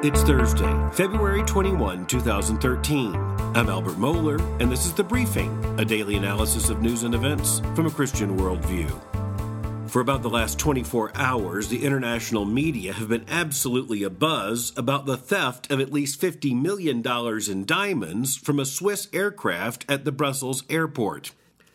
It's Thursday, February 21, 2013. I'm Albert Mohler, and this is The Briefing, a daily analysis of news and events from a Christian worldview. For about the last 24 hours, the international media have been absolutely abuzz about the theft of at least $50 million in diamonds from a Swiss aircraft at the Brussels airport.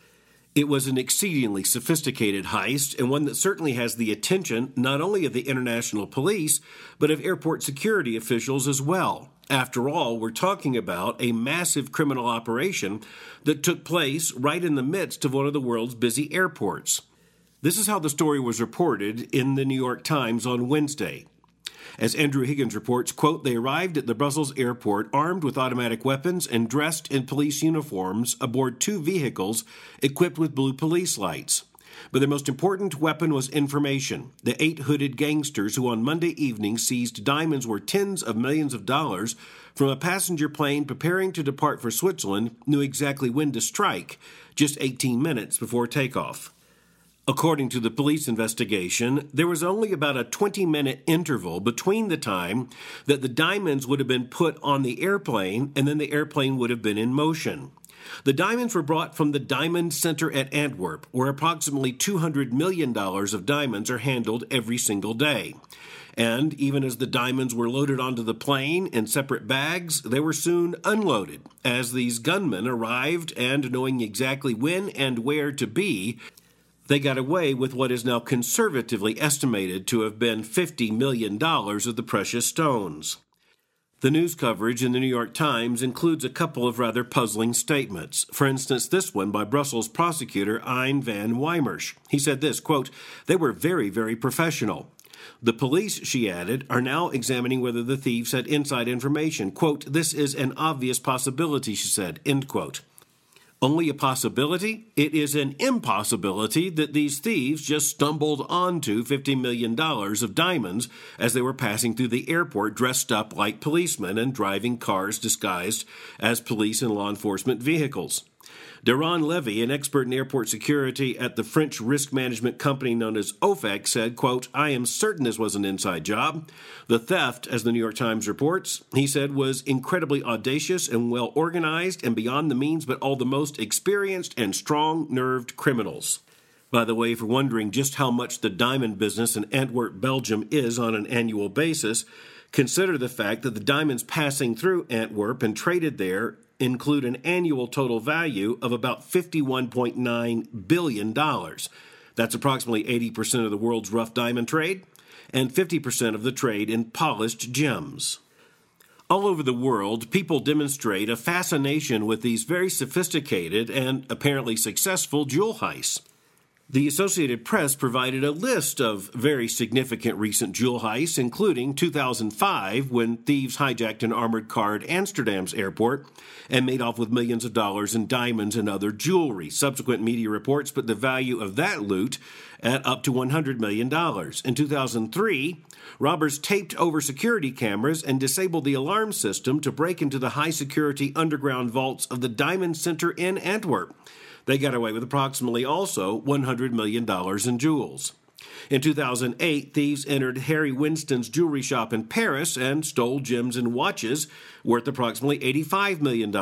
It was an exceedingly sophisticated heist, and one that certainly has the attention not only of the international police, but of airport security officials as well. After all, we're talking about a massive criminal operation that took place right in the midst of one of the world's busy airports. This is how the story was reported in the New York Times on Wednesday. As Andrew Higgins reports, quote, they arrived at the Brussels airport armed with automatic weapons and dressed in police uniforms aboard two vehicles equipped with blue police lights. But their most important weapon was information. The 8 hooded gangsters who on Monday evening seized diamonds worth tens of millions of dollars from a passenger plane preparing to depart for Switzerland knew exactly when to strike, just 18 minutes before takeoff. According to the police investigation, there was only about a 20-minute interval between the time that the diamonds would have been put on the airplane and then the airplane would have been in motion. The diamonds were brought from the Diamond Center at Antwerp, where approximately $200 million of diamonds are handled every single day. And even as the diamonds were loaded onto the plane in separate bags, they were soon unloaded as these gunmen arrived and, knowing exactly when and where to be, they got away with what is now conservatively estimated to have been $50 million of the precious stones. The news coverage in the New York Times includes a couple of rather puzzling statements. For instance, this one by Brussels prosecutor Ein van Wijmers. He said this, quote, they were very, very professional. The police, she added, are now examining whether the thieves had inside information. Quote, this is an obvious possibility, she said, end quote. Only a possibility? It is an impossibility that these thieves just stumbled onto $50 million of diamonds as they were passing through the airport dressed up like policemen and driving cars disguised as police and law enforcement vehicles. Daron Levy, an expert in airport security at the French risk management company known as OFAC, said, quote, I am certain this was an inside job. The theft, as the New York Times reports, he said, was incredibly audacious and well organized and beyond the means but all the most experienced and strong-nerved criminals. By the way, for wondering just how much the diamond business in Antwerp, Belgium is on an annual basis, consider the fact that the diamonds passing through Antwerp and traded there include an annual total value of about $51.9 billion. That's approximately 80% of the world's rough diamond trade and 50% of the trade in polished gems. All over the world, people demonstrate a fascination with these very sophisticated and apparently successful jewel heists. The Associated Press provided a list of very significant recent jewel heists, including 2005, when thieves hijacked an armored car at Amsterdam's airport and made off with millions of dollars in diamonds and other jewelry. Subsequent media reports put the value of that loot at up to $100 million. In 2003, robbers taped over security cameras and disabled the alarm system to break into the high-security underground vaults of the Diamond Center in Antwerp. They got away with approximately also $100 million in jewels. In 2008, thieves entered Harry Winston's jewelry shop in Paris and stole gems and watches worth approximately $85 million.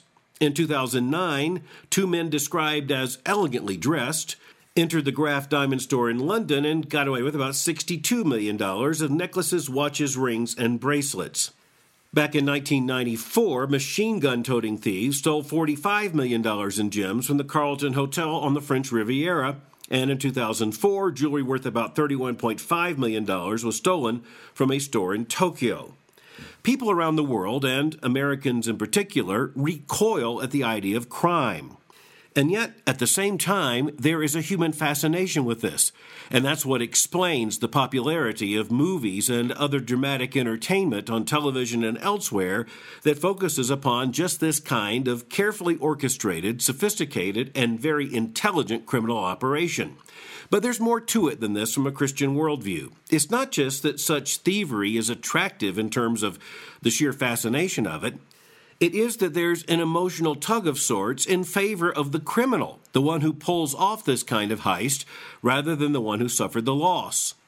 In 2009, two men described as elegantly dressed entered the Graff Diamond store in London and got away with about $62 million of necklaces, watches, rings, and bracelets. Back in 1994, machine gun-toting thieves stole $45 million in gems from the Carlton Hotel on the French Riviera, and in 2004, jewelry worth about $31.5 million was stolen from a store in Tokyo. People around the world, and Americans in particular, recoil at the idea of crime. And yet, at the same time, there is a human fascination with this, and that's what explains the popularity of movies and other dramatic entertainment on television and elsewhere that focuses upon just this kind of carefully orchestrated, sophisticated, and very intelligent criminal operation. But there's more to it than this from a Christian worldview. It's not just that such thievery is attractive in terms of the sheer fascination of it. It is that there's an emotional tug of sorts in favor of the criminal, the one who pulls off this kind of heist, rather than the one who suffered the loss.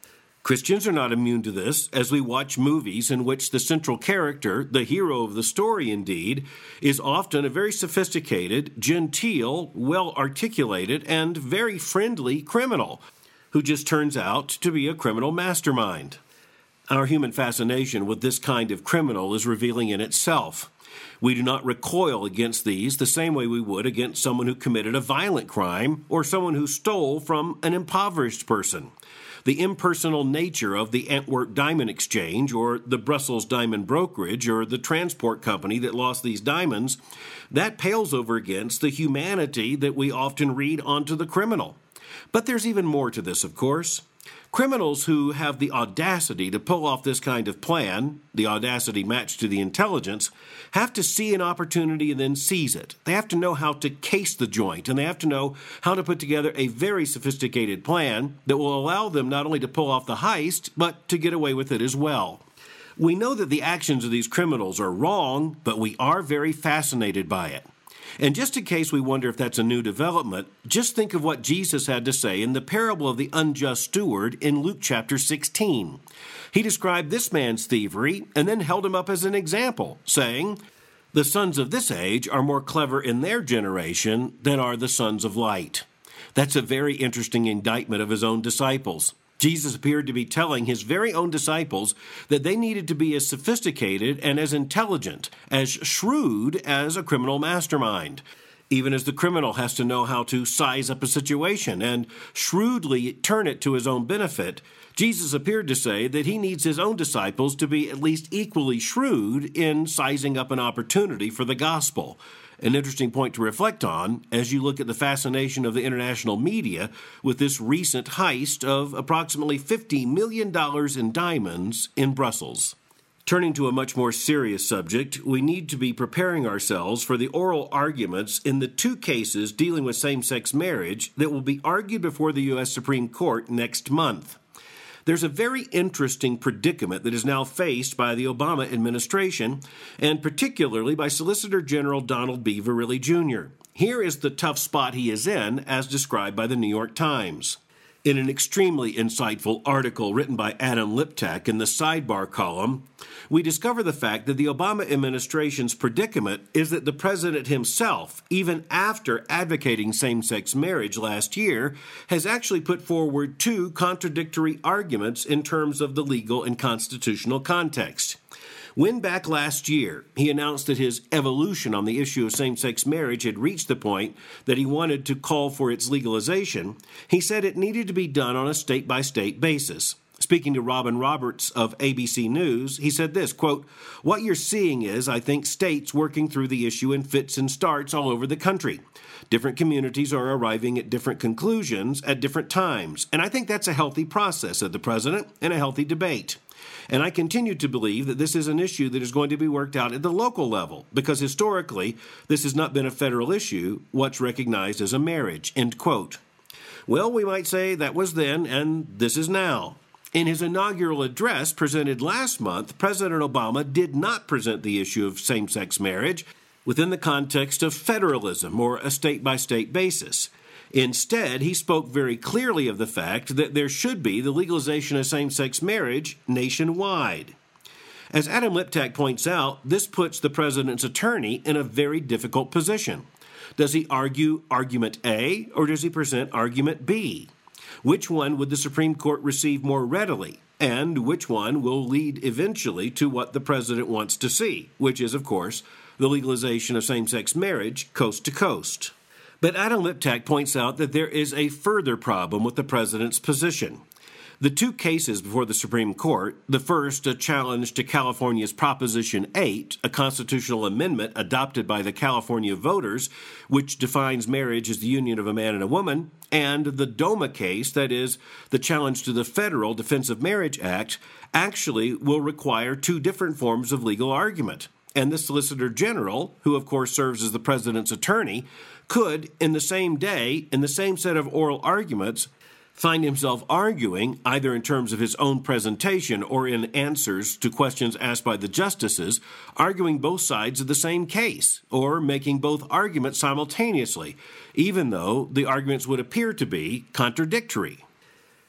Christians are not immune to this, as we watch movies in which the central character, the hero of the story indeed, is often a very sophisticated, genteel, well-articulated, and very friendly criminal who just turns out to be a criminal mastermind. Our human fascination with this kind of criminal is revealing in itself. We do not recoil against these the same way we would against someone who committed a violent crime or someone who stole from an impoverished person. The impersonal nature of the Antwerp Diamond Exchange or the Brussels Diamond Brokerage or the transport company that lost these diamonds, that pales over against the humanity that we often read onto the criminal. But there's even more to this, of course. Criminals who have the audacity to pull off this kind of plan, the audacity matched to the intelligence, have to see an opportunity and then seize it. They have to know how to case the joint, and they have to know how to put together a very sophisticated plan that will allow them not only to pull off the heist, but to get away with it as well. We know that the actions of these criminals are wrong, but we are very fascinated by it. And just in case we wonder if that's a new development, just think of what Jesus had to say in the parable of the unjust steward in Luke chapter 16. He described this man's thievery and then held him up as an example, saying, "The sons of this age are more clever in their generation than are the sons of light." That's a very interesting indictment of his own disciples. Jesus appeared to be telling his very own disciples that they needed to be as sophisticated and as intelligent, as shrewd as a criminal mastermind. Even as the criminal has to know how to size up a situation and shrewdly turn it to his own benefit, Jesus appeared to say that he needs his own disciples to be at least equally shrewd in sizing up an opportunity for the gospel. An interesting point to reflect on as you look at the fascination of the international media with this recent heist of approximately $50 million in diamonds in Brussels. Turning to a much more serious subject, we need to be preparing ourselves for the oral arguments in the two cases dealing with same-sex marriage that will be argued before the U.S. Supreme Court next month. There's a very interesting predicament that is now faced by the Obama administration, and particularly by Solicitor General Donald B. Verrilli, Jr. Here is the tough spot he is in, as described by the New York Times. In an extremely insightful article written by Adam Liptak in the sidebar column, we discover the fact that the Obama administration's predicament is that the president himself, even after advocating same-sex marriage last year, has actually put forward two contradictory arguments in terms of the legal and constitutional context. When back last year, he announced that his evolution on the issue of same-sex marriage had reached the point that he wanted to call for its legalization, he said it needed to be done on a state-by-state basis. Speaking to Robin Roberts of ABC News, he said this, quote, "What you're seeing is, I think, states working through the issue in fits and starts all over the country. Different communities are arriving at different conclusions at different times, and I think that's a healthy process," said the president, and a healthy debate. And I continue to believe that this is an issue that is going to be worked out at the local level, because historically, this has not been a federal issue, what's recognized as a marriage, end quote. Well, we might say that was then, and this is now. In his inaugural address presented last month, President Obama did not present the issue of same-sex marriage within the context of federalism or a state-by-state basis. Instead, he spoke very clearly of the fact that there should be the legalization of same-sex marriage nationwide. As Adam Liptak points out, this puts the president's attorney in a very difficult position. Does he argue argument A, or does he present argument B? Which one would the Supreme Court receive more readily? And which one will lead eventually to what the president wants to see, which is, of course, the legalization of same-sex marriage coast to coast? But Adam Liptak points out that there is a further problem with the president's position. The two cases before the Supreme Court, the first a challenge to California's Proposition 8, a constitutional amendment adopted by the California voters, which defines marriage as the union of a man and a woman, and the DOMA case, that is, the challenge to the Federal Defense of Marriage Act, actually will require two different forms of legal argument. And the Solicitor General, who of course serves as the president's attorney, could, in the same day, in the same set of oral arguments, find himself arguing, either in terms of his own presentation or in answers to questions asked by the justices, arguing both sides of the same case, or making both arguments simultaneously, even though the arguments would appear to be contradictory.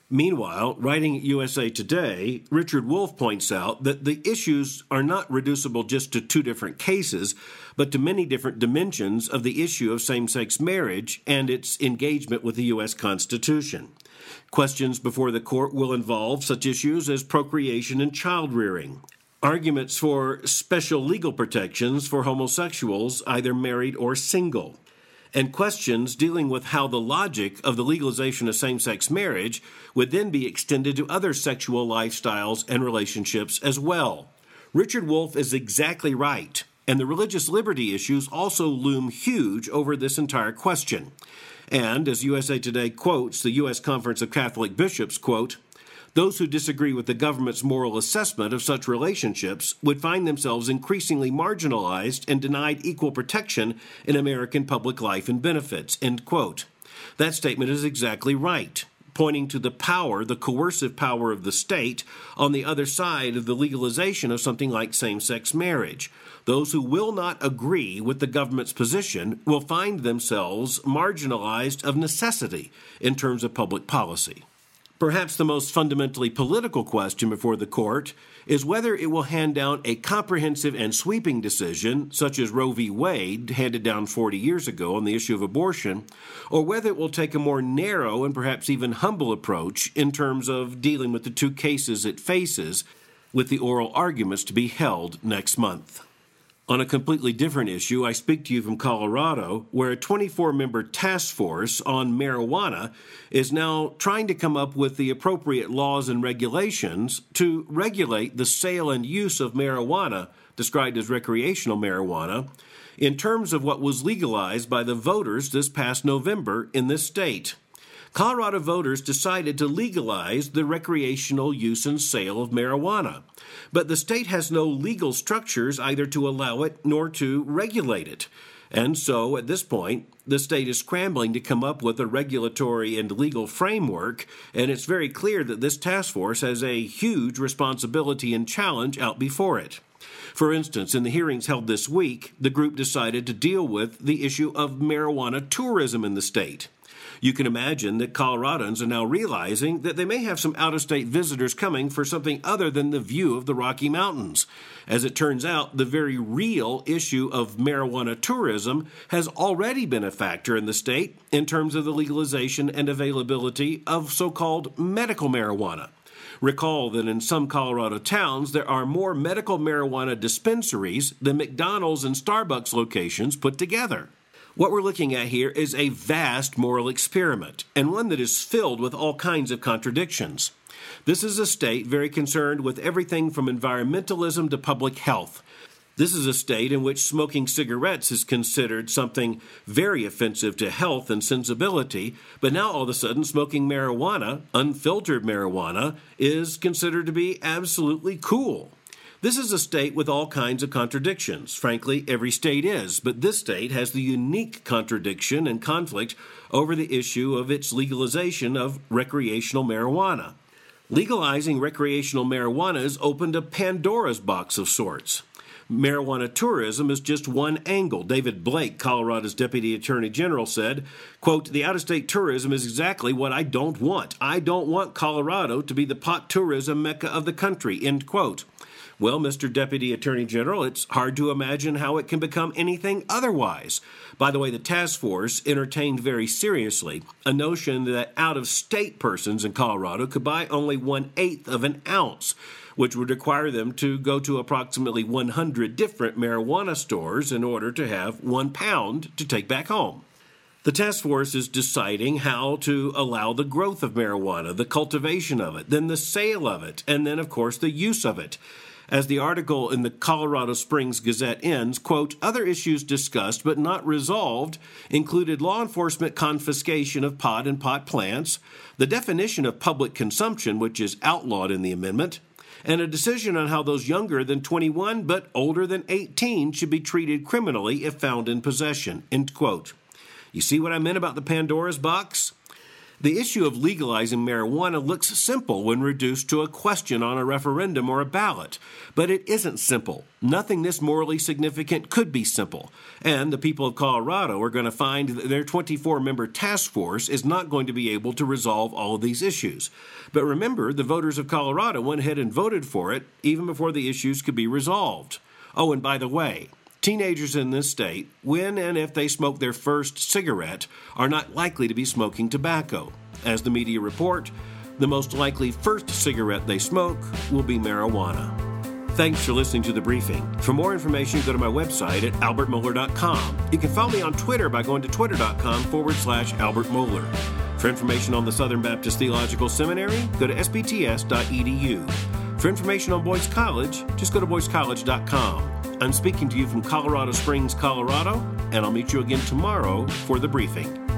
Meanwhile, writing at USA Today, Richard Wolff points out that the issues are not reducible just to two different cases, but to many different dimensions of the issue of same-sex marriage and its engagement with the U.S. Constitution. Questions before the court will involve such issues as procreation and child-rearing, arguments for special legal protections for homosexuals, either married or single, and questions dealing with how the logic of the legalization of same-sex marriage would then be extended to other sexual lifestyles and relationships as well. Richard Wolff is exactly right, and the religious liberty issues also loom huge over this entire question. And, as USA Today quotes the U.S. Conference of Catholic Bishops, quote, "Those who disagree with the government's moral assessment of such relationships would find themselves increasingly marginalized and denied equal protection in American public life and benefits," end quote. That statement is exactly right, pointing to the power, the coercive power of the state on the other side of the legalization of something like same-sex marriage. Those who will not agree with the government's position will find themselves marginalized of necessity in terms of public policy. Perhaps the most fundamentally political question before the court is whether it will hand down a comprehensive and sweeping decision, such as Roe v. Wade, handed down 40 years ago on the issue of abortion, or whether it will take a more narrow and perhaps even humble approach in terms of dealing with the two cases it faces, with the oral arguments to be held next month. On a completely different issue, I speak to you from Colorado, where a 24-member task force on marijuana is now trying to come up with the appropriate laws and regulations to regulate the sale and use of marijuana, described as recreational marijuana, in terms of what was legalized by the voters this past November in this state. Colorado voters decided to legalize the recreational use and sale of marijuana, but the state has no legal structures either to allow it nor to regulate it. And so, at this point, the state is scrambling to come up with a regulatory and legal framework, and it's very clear that this task force has a huge responsibility and challenge out before it. For instance, in the hearings held this week, the group decided to deal with the issue of marijuana tourism in the state. You can imagine that Coloradans are now realizing that they may have some out-of-state visitors coming for something other than the view of the Rocky Mountains. As it turns out, the very real issue of marijuana tourism has already been a factor in the state in terms of the legalization and availability of so-called medical marijuana. Recall that in some Colorado towns, there are more medical marijuana dispensaries than McDonald's and Starbucks locations put together. What we're looking at here is a vast moral experiment, and one that is filled with all kinds of contradictions. This is a state very concerned with everything from environmentalism to public health. This is a state in which smoking cigarettes is considered something very offensive to health and sensibility, but now all of a sudden smoking marijuana, unfiltered marijuana, is considered to be absolutely cool. This is a state with all kinds of contradictions. Frankly, every state is, but this state has the unique contradiction and conflict over the issue of its legalization of recreational marijuana. Legalizing recreational marijuana has opened a Pandora's box of sorts. Marijuana tourism is just one angle. David Blake, Colorado's Deputy Attorney General, said, quote, "The out-of-state tourism is exactly what I don't want. I don't want Colorado to be the pot tourism mecca of the country," end quote. Well, Mr. Deputy Attorney General, it's hard to imagine how it can become anything otherwise. By the way, the task force entertained very seriously a notion that out-of-state persons in Colorado could buy only 1/8 of an ounce, which would require them to go to approximately 100 different marijuana stores in order to have 1 pound to take back home. The task force is deciding how to allow the growth of marijuana, the cultivation of it, then the sale of it, and then, of course, the use of it. As the article in the Colorado Springs Gazette ends, quote, "Other issues discussed but not resolved included law enforcement confiscation of pot and pot plants, the definition of public consumption, which is outlawed in the amendment, and a decision on how those younger than 21 but older than 18 should be treated criminally if found in possession," end quote. You see what I meant about the Pandora's box? The issue of legalizing marijuana looks simple when reduced to a question on a referendum or a ballot. But it isn't simple. Nothing this morally significant could be simple. And the people of Colorado are going to find that their 24-member task force is not going to be able to resolve all of these issues. But remember, the voters of Colorado went ahead and voted for it even before the issues could be resolved. Oh, and by the way, teenagers in this state, when and if they smoke their first cigarette, are not likely to be smoking tobacco. As the media report, the most likely first cigarette they smoke will be marijuana. Thanks for listening to The Briefing. For more information, go to my website at albertmohler.com. You can follow me on Twitter by going to twitter.com/Albert Mohler. For information on the Southern Baptist Theological Seminary, go to sbts.edu. For information on Boyce College, just go to boycecollege.com. I'm speaking to you from Colorado Springs, Colorado, and I'll meet you again tomorrow for The Briefing.